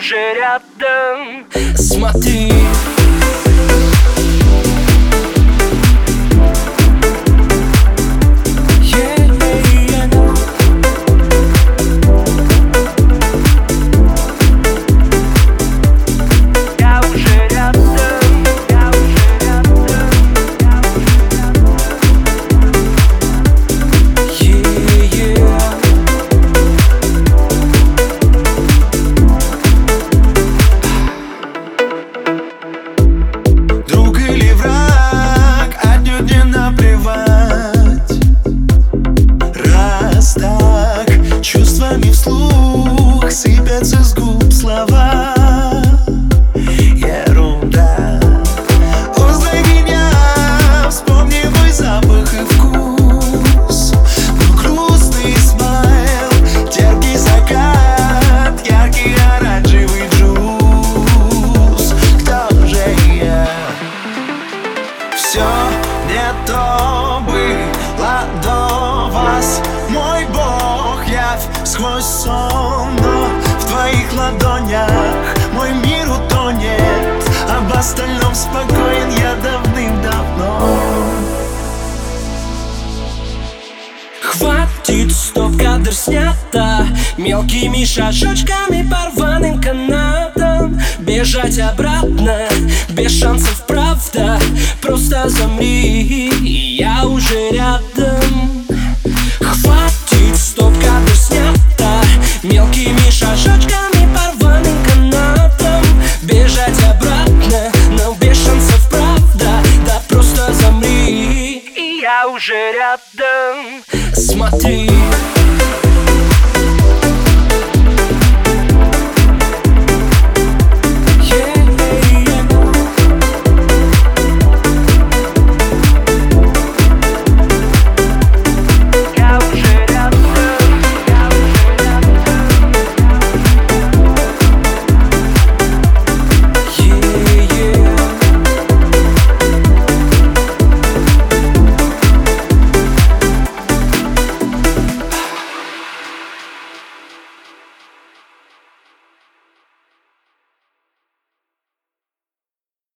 уже рядом. Смотри. Чувствами вслух сыпятся с губ слова. Ерунда. Узнай меня, вспомни мой запах и вкус. Мой грустный смайл, терпкий закат, яркий оранжевый джуз. Кто же я? Все не то было до вас, мой Бог, явь сквозь сон. Но в твоих ладонях мой мир утонет. Об остальном спокоен я давным-давно. Хватит, стоп, кадр снято. Мелкими шажочками по рваным канатам бежать обратно, без шансов, правда. Просто замри, и я уже рядом.